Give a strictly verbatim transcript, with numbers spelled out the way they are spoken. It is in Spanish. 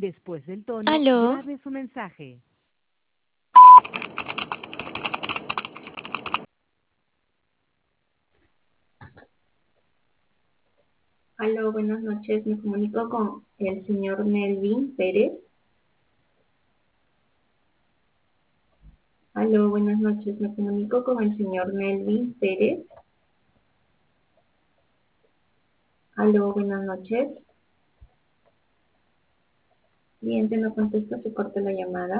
Después del tono, Aló, grabe su mensaje. Aló, buenas noches. Me comunico con el señor Melvin Pérez. Aló, buenas noches. Me comunico con el señor Melvin Pérez. Aló, buenas noches. Cliente no contesta, se corta la llamada.